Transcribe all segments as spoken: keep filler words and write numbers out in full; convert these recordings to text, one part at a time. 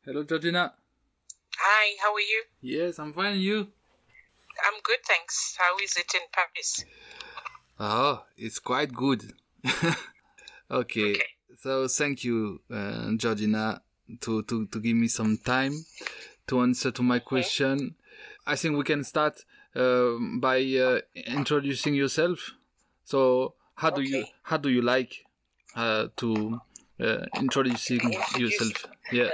Hello, Georgina. Hi, how are you? Yes, I'm fine. You? I'm good, thanks. How is it in Paris? Oh, it's quite good. okay. okay. So thank you, uh, Georgina, to, to, to give me some time to answer to my okay. question. I think we can start uh, by uh, introducing yourself. So how do okay. you how do you like uh, to uh, introducing Introduce. yourself? Yeah.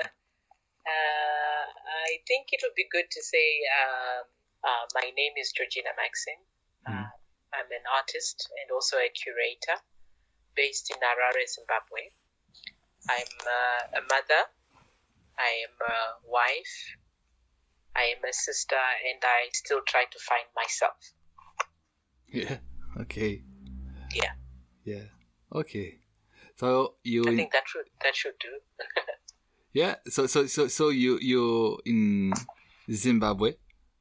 Uh, I think it would be good to say um, uh, my name is Georgina Maxine. Mm. Uh, I'm an artist and also a curator based in Harare, Zimbabwe. I'm uh, a mother. I am a wife. I am a sister, and I still try to find myself. Yeah. Okay. Yeah. Yeah. Okay. So you. I think that should that should do. Yeah. So so so so you you in Zimbabwe.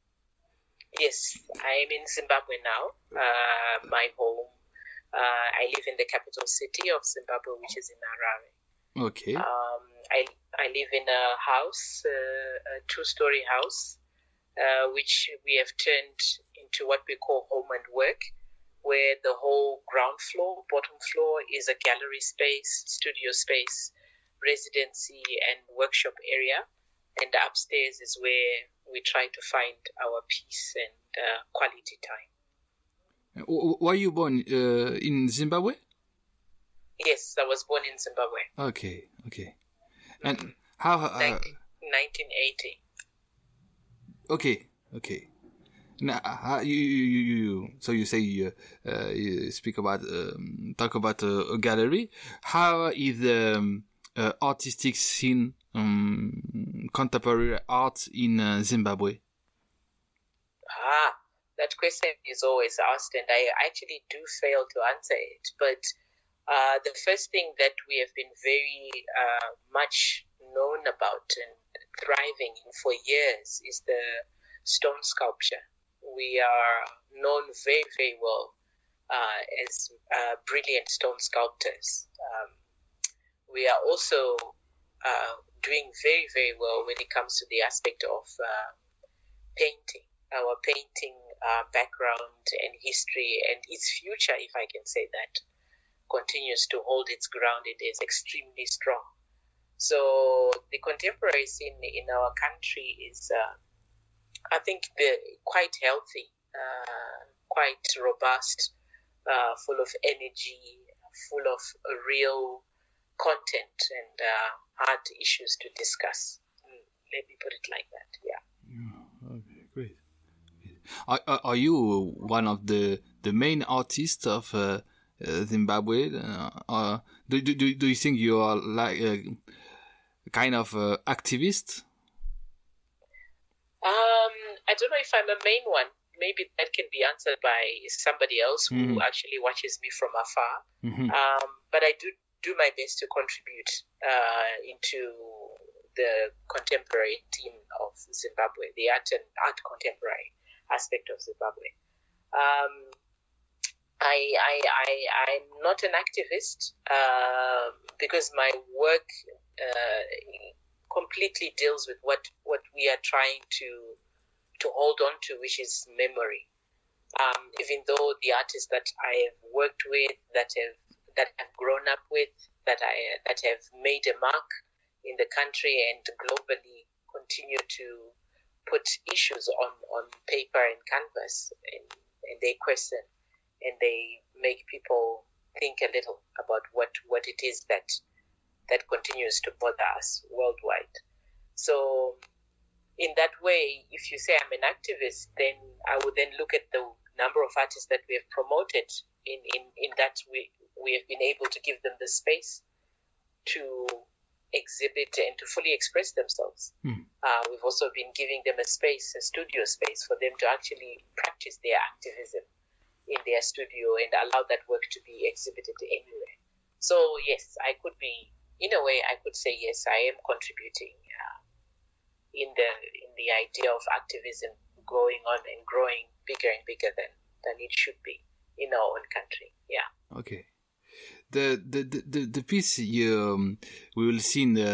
Yes, I am in Zimbabwe now. Uh, my home. Uh, I live in the capital city of Zimbabwe, which is in Harare. Okay. Um, I I live in a house, uh, a two-story house, uh, which we have turned into what we call home and work, where the whole ground floor, bottom floor is a gallery space, studio space, residency and workshop area, and upstairs is where we try to find our peace and uh, quality time. Were you born uh, in Zimbabwe? Yes, I was born in Zimbabwe. Okay, okay. And mm-hmm. how? Uh, nineteen eighty. Okay, okay. Now, how, you, you, you, so you say you, uh, you speak about, um, talk about a, a gallery. How is the um, uh, artistic scene, um, contemporary art in uh, Zimbabwe? Ah, that question is always asked, and I actually do fail to answer it. But uh, the first thing that we have been very uh, much known about and thriving in for years is the stone sculpture. We are known very, very well uh, as uh, brilliant stone sculptors. Um, we are also uh, doing very, very well when it comes to the aspect of uh, painting. Our painting uh, background and history and its future, if I can say that, continues to hold its ground. It is extremely strong. So the contemporary scene in our country is... Uh, I think they're quite healthy, uh, quite robust, uh, full of energy, full of real content and uh, hard issues to discuss. Let me put it like that, yeah. Okay, great. Are, are, are you one of the, the main artists of uh, uh, Zimbabwe? Uh, uh, do, do, do you think you are like a kind of uh, activist? Um, I don't know if I'm a main one. Maybe that can be answered by somebody else who mm-hmm. actually watches me from afar. Mm-hmm. Um, but I do do my best to contribute uh, into the contemporary team of Zimbabwe, the art and art contemporary aspect of Zimbabwe. Um, I, I, I, I'm not an activist uh, because my work uh, completely deals with what, what we are trying to to hold on to, which is memory. Um, even though the artists that I have worked with, that have that have grown up with, that I that have made a mark in the country and globally, continue to put issues on, on paper and canvas, and, and they question and they make people think a little about what, what it is that that continues to bother us worldwide. So in that way, if you say I'm an activist, then I would then look at the number of artists that we have promoted in, in, in that we, we have been able to give them the space to exhibit and to fully express themselves. Mm. Uh, we've also been giving them a space, a studio space for them to actually practice their activism in their studio and allow that work to be exhibited anywhere. So yes, I could be, in a way, I could say yes, I am contributing uh, in the in the idea of activism going on and growing bigger and bigger than, than it should be in our own country. Yeah. Okay. The the the the piece you um, we will see in the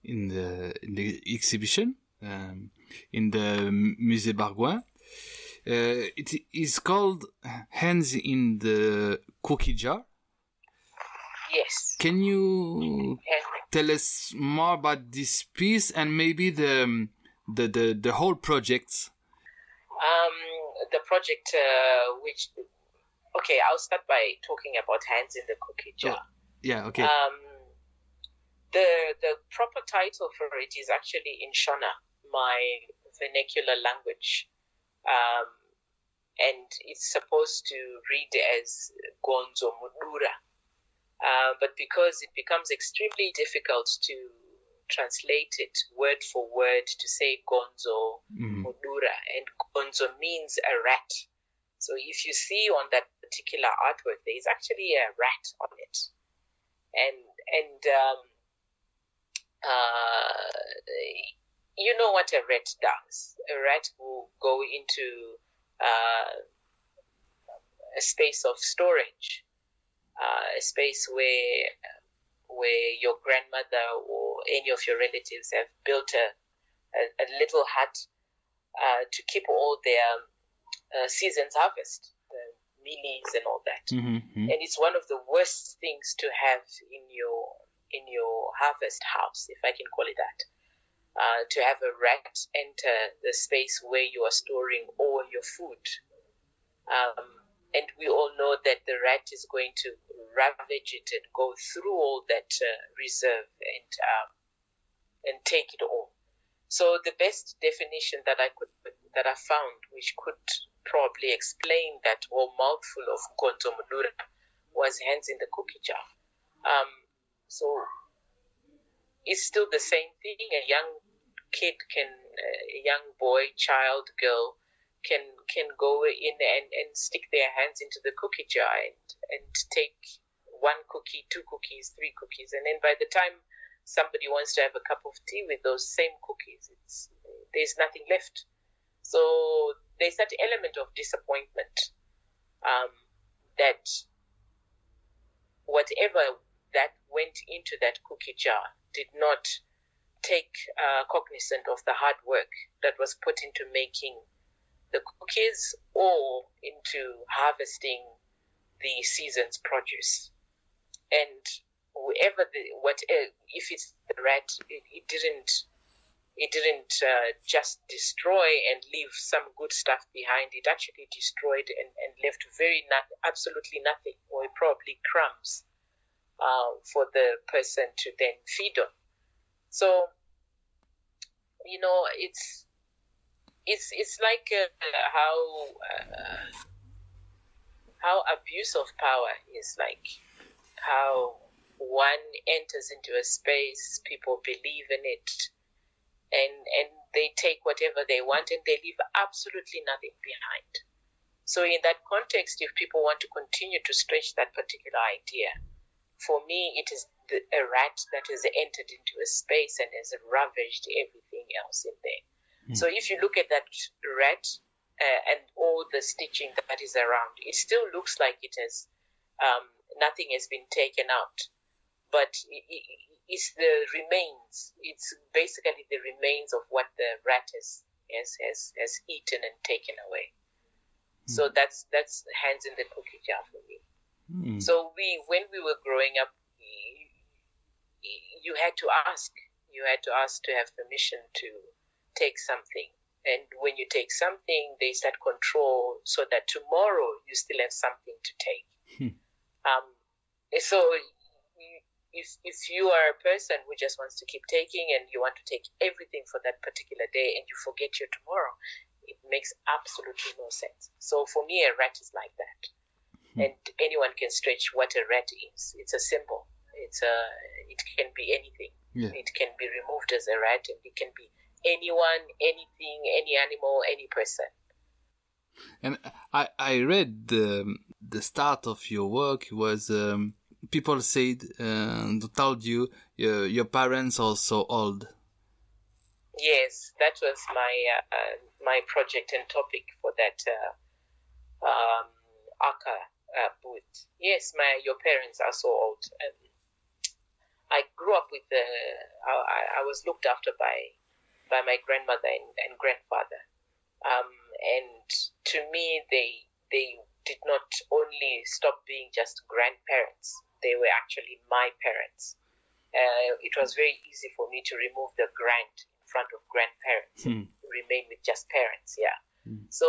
in the in the exhibition um, in the Musée Bargoin. Uh, it is called Hands in the Cookie Jar. Yes. Can you tell us more about this piece and maybe the the the, the whole project? Um, the project, uh, which okay, I'll start by talking about Hands in the Cookie Jar. Oh, yeah. Okay. Um, the the proper title for it is actually in Shona, my vernacular language. Um, and it's supposed to read as Gonzo Mudura. Uh, but because it becomes extremely difficult to translate it word for word to say Gonzo mm-hmm. Mudura, and Gonzo means a rat. So if you see on that particular artwork, there is actually a rat on it. And, and um, uh, you know what a rat does. A rat will go into uh, a space of storage, uh, a space where where your grandmother or any of your relatives have built a, a, a little hut uh, to keep all their uh, season's harvest, the mealies and all that. Mm-hmm. And it's one of the worst things to have in your in your harvest house, if I can call it that. Uh, to have a rat enter the space where you are storing all your food. Um, and we all know that the rat is going to ravage it and go through all that uh, reserve and um, and take it all. So the best definition that I could that I found, which could probably explain that whole mouthful of Gonzo Mudura, was Hands in the Cookie Jar. Um, so it's still the same thing. A young kid can, a young boy, child, girl, can can go in and, and stick their hands into the cookie jar and, and take one cookie, two cookies, three cookies, and then by the time somebody wants to have a cup of tea with those same cookies, it's there's nothing left. So there's that element of disappointment um, that whatever that went into that cookie jar did not take uh, cognizant of the hard work that was put into making the cookies or into harvesting the season's produce. And whoever the what if it's the rat, it, it didn't it didn't uh, just destroy and leave some good stuff behind. It actually destroyed and, and left very not, absolutely nothing, or probably crumbs uh, for the person to then feed on. So, you know, it's it's it's like uh, how uh, how abuse of power is like, how one enters into a space, people believe in it, and and they take whatever they want and they leave absolutely nothing behind. So in that context, if people want to continue to stretch that particular idea, for me, it is the, a rat that has entered into a space and has ravaged everything else in there. Mm. So if you look at that rat uh, and all the stitching that is around, it still looks like it has um, nothing has been taken out, but it, it, it's the remains. It's basically the remains of what the rat has has has, has eaten and taken away. Mm. So that's that's Hands in the Cookie Jar for me. Mm. So we, when we were growing up, you had to ask. You had to ask to have permission to take something. And when you take something, there's that control so that tomorrow you still have something to take. Hmm. Um, so if, if you are a person who just wants to keep taking and you want to take everything for that particular day and you forget your tomorrow, it makes absolutely no sense. So for me, a rat is like that. And anyone can stretch what a rat is. It's a symbol. It's a. It can be anything. Yeah. It can be removed as a rat, and it can be anyone, anything, any animal, any person. And I, I read the the start of your work was um, people said uh, told you uh, your parents are so old. Yes, that was my uh, my project and topic for that uh, um, A C A uh, booth. Yes, my your parents are so old. Um, I grew up with the, I, I was looked after by, by my grandmother and, and grandfather. Um, and to me, they, they did not only stop being just grandparents, they were actually my parents. Uh, it was very easy for me to remove the grand in front of grandparents mm. and remain with just parents, yeah. Mm. So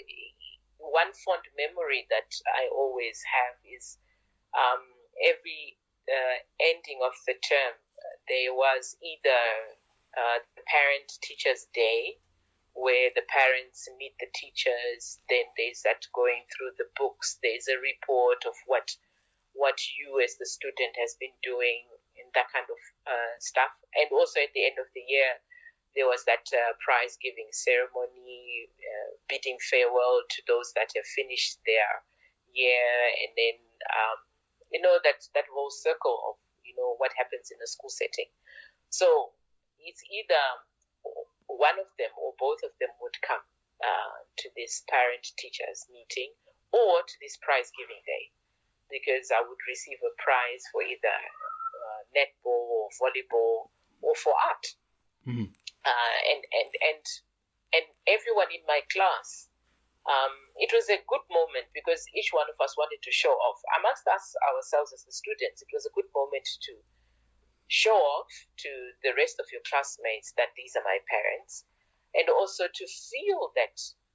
one fond memory that I always have is um, every uh, ending of the term, uh, there was either uh, the Parent-Teachers Day, where the parents meet the teachers, then there's that going through the books, there's a report of what what you as the student has been doing and that kind of uh, stuff. And also at the end of the year, there was that uh, prize-giving ceremony, uh, bidding farewell to those that have finished their year, and then, um, you know, that, that whole circle of, you know, what happens in a school setting. So it's either one of them or both of them would come uh, to this parent-teachers meeting or to this prize-giving day, because I would receive a prize for either uh, netball or volleyball or for art. Mm-hmm. Uh, and, and, and, and everyone in my class, um, it was a good moment because each one of us wanted to show off. Amongst us, ourselves as the students, it was a good moment to show off to the rest of your classmates that these are my parents, and also to feel that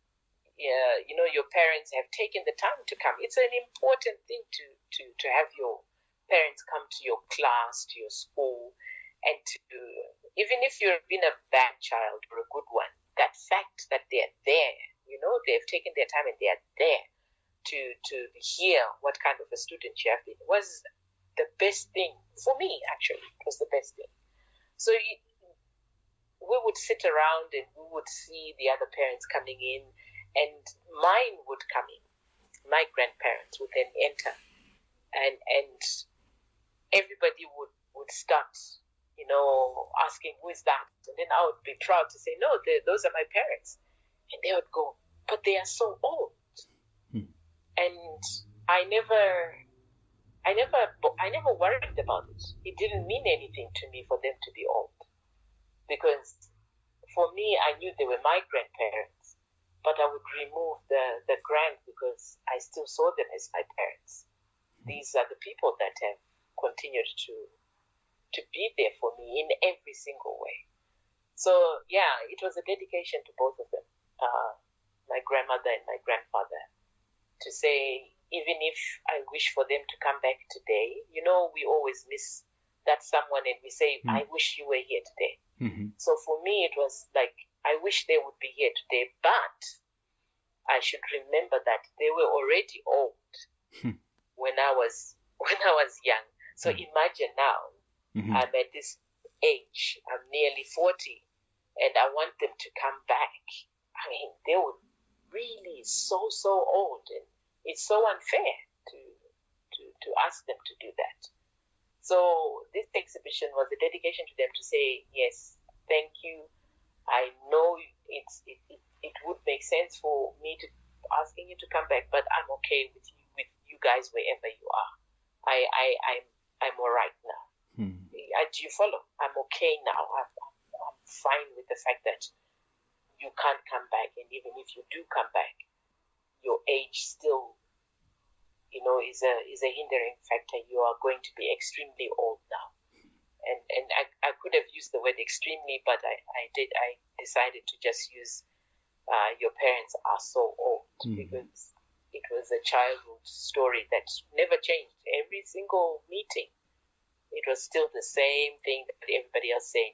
uh, you know, your parents have taken the time to come. It's an important thing to, to, to have your parents come to your class, to your school, and to, even if you've been a bad child or a good one, that fact that they're there, you know, they've taken their time and they're there to, to hear what kind of a student you have been, was the best thing. For me, actually, it was the best thing. So you, we would sit around and we would see the other parents coming in, and mine would come in. My grandparents would then enter, and and everybody would, would start, you know, asking, who is that? And then I would be proud to say, no, those are my parents. And they would go, but they are so old. Hmm. And I never, I never, I never worried about it. It didn't mean anything to me for them to be old, because for me, I knew they were my grandparents. But I would remove the, the grand because I still saw them as my parents. These are the people that have continued to to be there for me in every single way. So, yeah, it was a dedication to both of them, uh, my grandmother and my grandfather, to say, even if I wish for them to come back today, you know, we always miss that someone and we say, mm. I wish you were here today. Mm-hmm. So for me, it was like, I wish they would be here today, but I should remember that they were already old hmm. when I was when I was young. So mm. imagine now, mm-hmm. I'm at this age, I'm nearly forty, and I want them to come back. I mean, they were really so, so old, and it's so unfair to to, to ask them to do that. So this exhibition was a dedication to them to say, yes, thank you. I know it's it, it, it would make sense for me to asking you to come back, but I'm okay with you with you guys wherever you are. I I I'm I'm all right now. Hmm. I, do you follow? I'm okay now. I'm, I'm fine with the fact that you can't come back, and even if you do come back, your age still, you know, is a is a hindering factor. You are going to be extremely old now. And and I, I could have used the word extremely, but I, I did I decided to just use uh, your parents are so old, mm. because it was a childhood story that never changed. Every single meeting, it was still the same thing that everybody else said.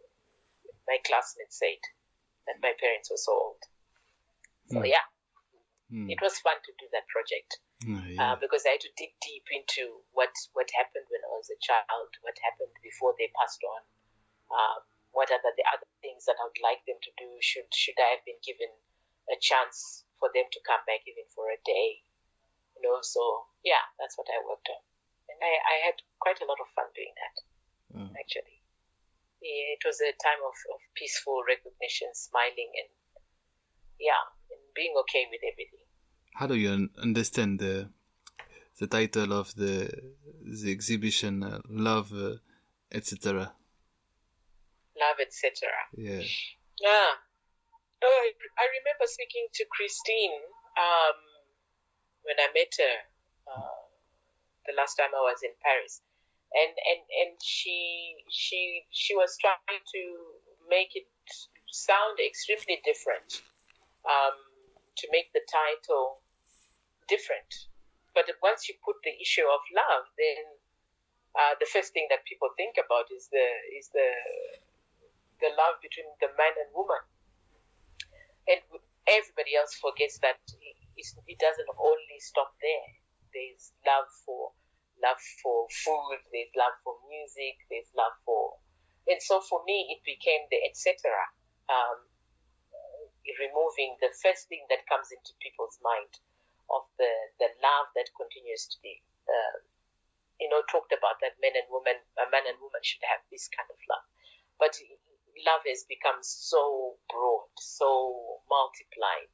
My classmates said that my parents were so old. So mm. yeah, mm. it was fun to do that project. Oh, yeah. uh, because I had to dig deep into what, what happened when I was a child, what happened before they passed on, um, what are the, the other things that I would like them to do, should should I have been given a chance for them to come back even for a day, you know. So yeah, that's what I worked on, and I, I had quite a lot of fun doing that. Mm. Actually, yeah, it was a time of, of peaceful recognition, smiling, and yeah, and being okay with everything. How do you understand the the title of the the exhibition, uh, Love uh, et cetera. Love, et cetera. Yeah. Yeah. Oh, I, I remember speaking to Christine um, when I met her uh, the last time I was in Paris, and and and she she she was trying to make it sound extremely different, um, to make the title different. But once you put the issue of love, then uh, the first thing that people think about is the is the the love between the man and woman. And everybody else forgets that it doesn't only stop there. There's love for love for food. There's love for music. There's love for, and so for me, it became the et cetera. Um, removing the first thing that comes into people's mind of the the love that continues to be, uh, you know, talked about, that men and women, a man and woman should have this kind of love, but love has become so broad, so multiplied,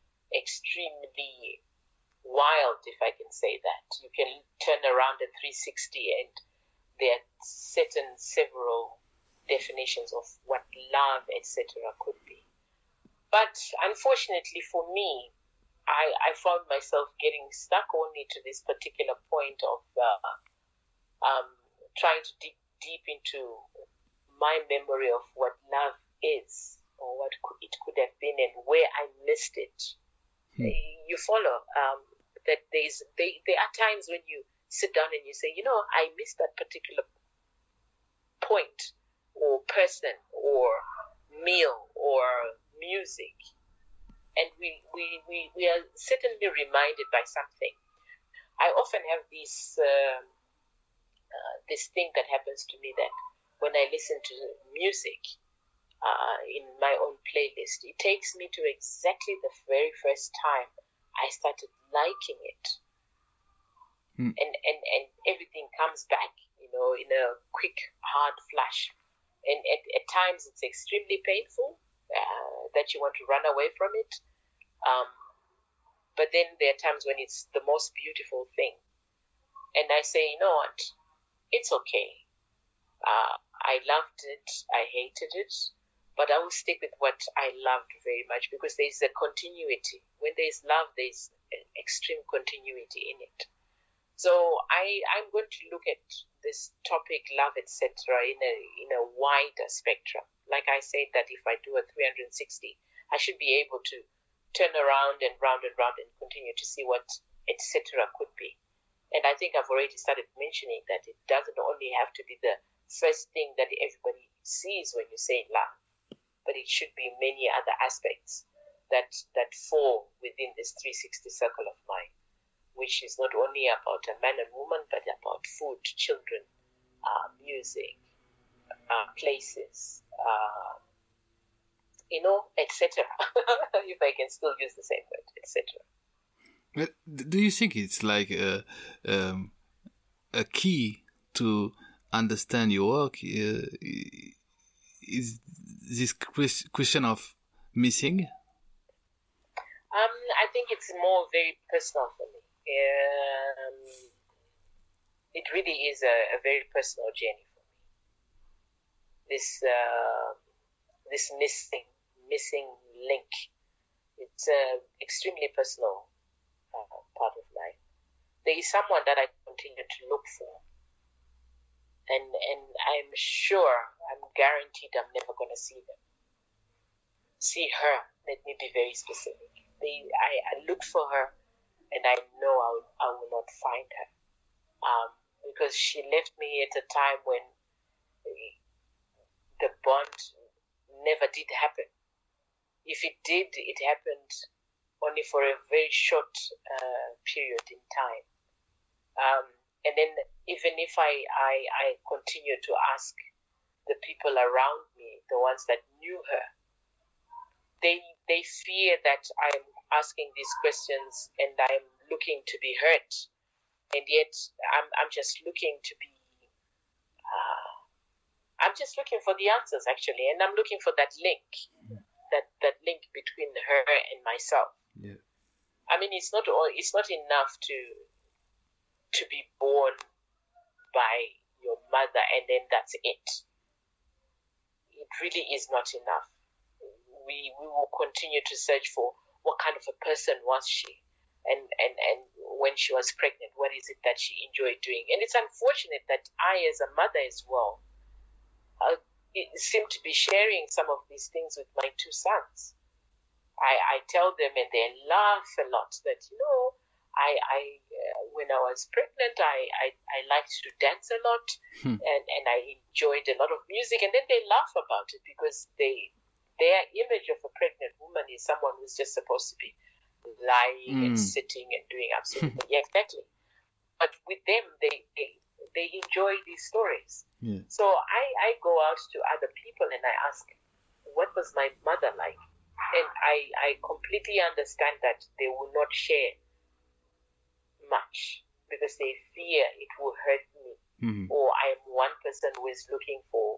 extremely wild, if I can say that. You can turn around at three sixty and there are certain several definitions of what love, et cetera could be. But unfortunately for me, I, I found myself getting stuck only to this particular point of uh, um, trying to dig deep into my memory of what love is, or what could, it could have been, and where I missed it. Hmm. You follow um, that there's they, there are times when you sit down and you say, you know, I missed that particular point, or person, or meal, or music, and we we, we, we are certainly reminded by something. I often have this uh, uh, this thing that happens to me, that when I listen to music uh, in my own playlist, it takes me to exactly the very first time I started liking it. Mm. And, and, and everything comes back, you know, in a quick, hard flash. And at, at times it's extremely painful uh, that you want to run away from it. Um, but then there are times when it's the most beautiful thing. And I say, you know what, it's okay. Uh, I loved it, I hated it, but I will stick with what I loved very much, because there's a continuity. When there's love, there's extreme continuity in it. So I, I'm going to look at this topic, love, et cetera, in a in a wider spectrum. Like I said, that if I do a three sixty, I should be able to turn around and round and round and continue to see what et cetera could be. And I think I've already started mentioning that it doesn't only have to be the first thing that everybody sees when you say love, but it should be many other aspects that that fall within this three sixty circle of mine, which is not only about a man and woman, but about food, children, uh, music, uh, places, uh, you know, et cetera. If I can still use the same word, et cetera. But do you think it's like a um, a key to understand your work? Uh, is this question of missing? Um, I think it's more very personal for me. Um, it really is a, a very personal journey for me. This uh, this missing missing link. It's an extremely personal uh, part of life. There is someone that I continue to look for, and and I'm sure, I'm guaranteed, I'm never going to see them. See her. Let me be very specific. They, I, I look for her, and I know I will, I will not find her, um, because she left me at a time when the bond never did happen. If it did, it happened only for a very short uh, period in time. Um, and then even if I, I, I continue to ask the people around me, the ones that knew her, they they fear that I'm asking these questions and I'm looking to be heard. And yet I'm I'm just looking to be, uh, I'm just looking for the answers, actually. And I'm looking for that link, yeah. that, that link between her and myself. Yeah. I mean, it's not all, it's not enough to to be born by your mother and then that's it. It really is not enough. We we will continue to search for what kind of a person was she, and, and, and when she was pregnant, what is it that she enjoyed doing? And it's unfortunate that I, as a mother as well, uh, seem to be sharing some of these things with my two sons. I, I tell them and they laugh a lot that, you know, I, I uh, when I was pregnant, I, I, I liked to dance a lot hmm. and, and I enjoyed a lot of music. And then they laugh about it because they their image of a pregnant woman is someone who's just supposed to be lying mm. and sitting and doing absolutely yeah, exactly. But with them, they they, they enjoy these stories. Yeah. So I, I go out to other people and I ask, what was my mother like? And I, I completely understand that they will not share much because they fear it will hurt me. Mm-hmm. Or I'm one person who is looking for,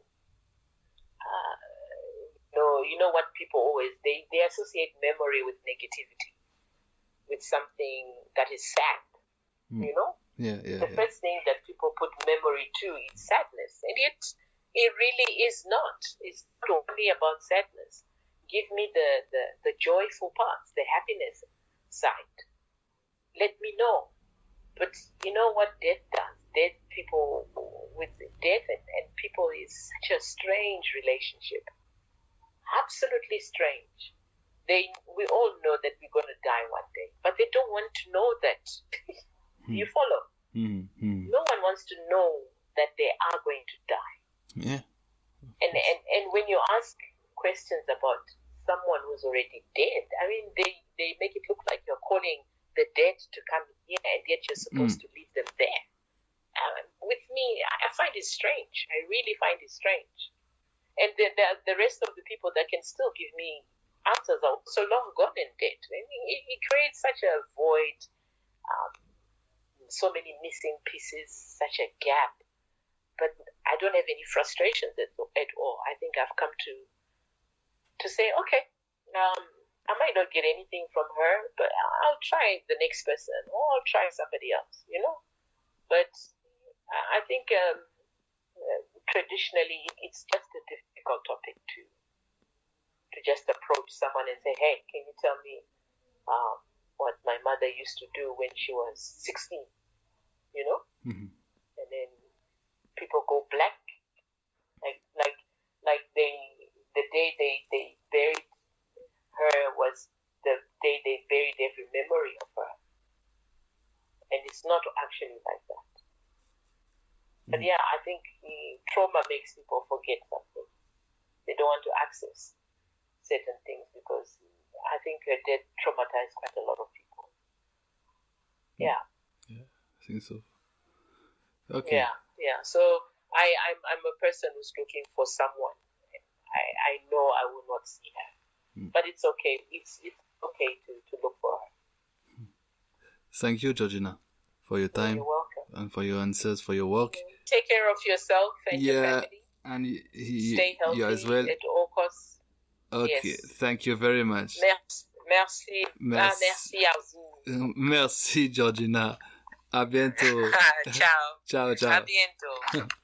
uh, no, you know what people always, they, they associate memory with negativity, with something that is sad, mm. you know? Yeah, yeah. The yeah. first thing that people put memory to is sadness. And yet, it really is not. It's not only about sadness. Give me the, the, the joyful parts, the happiness side. Let me know. But you know what death does? Death, people, with death and, and people is such a strange relationship. Absolutely strange. They, we all know that we're going to die one day, but they don't want to know that. mm. You follow? Mm-hmm. No one wants to know that they are going to die. Yeah. And, and and when you ask questions about someone who's already dead, I mean, they, they make it look like you're calling the dead to come here, and yet you're supposed mm. to leave them there. Um, with me, I find it strange. I really find it strange. And the, the, the rest of the people that can still give me answers are so long gone and dead. I mean, it, it creates such a void, um, so many missing pieces, such a gap. But I don't have any frustrations at, at all. I think I've come to to say, okay, um, I might not get anything from her, but I'll try the next person, or I'll try somebody else, you know. But I think um, uh, traditionally it's just a difficult topic to to just approach someone and say, hey, can you tell me um, what my mother used to do when she was sixteen, you know? Mm-hmm. And then people go blank, like like like they the day they, they buried her was the day they buried every memory of her. And it's not actually like that. But yeah, I think mm, trauma makes people forget something. They don't want to access certain things because I think her death traumatized quite a lot of people. Yeah. Yeah, I think so. Okay. Yeah, yeah. So I, I'm I'm a person who's looking for someone. I, I know I will not see her. Mm. But it's okay. It's it's okay to, to look for her. Thank you, Georgina, for your time. You're welcome. And for your answers, for your work. Take care of yourself and yeah, your family. And he, he, stay healthy you as well. At all costs. Okay, yes. Thank you very much. Merci. Merci. Merci. Ah, merci à vous. Merci, Georgina. À bientôt. Ciao. Ciao, ciao. À bientôt.